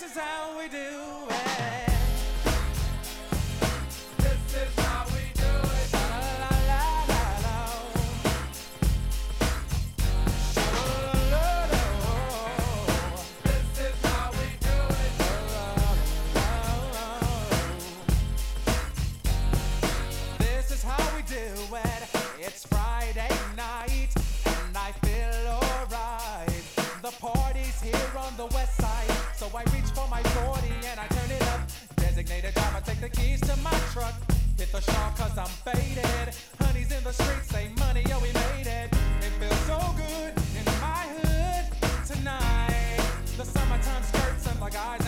is how we do it. This is how we do it. La la la la la. This is how we do it. This is how we do it. It's Friday night and I feel alright. The party's here on the west side, so I reach for my 40 and I turn it up. Designated driver, take the keys to my truck. Hit the shop cause I'm faded. Honey's in the streets, say money, yo, we made it. It feels so good in my hood tonight. The summertime skirts and the guys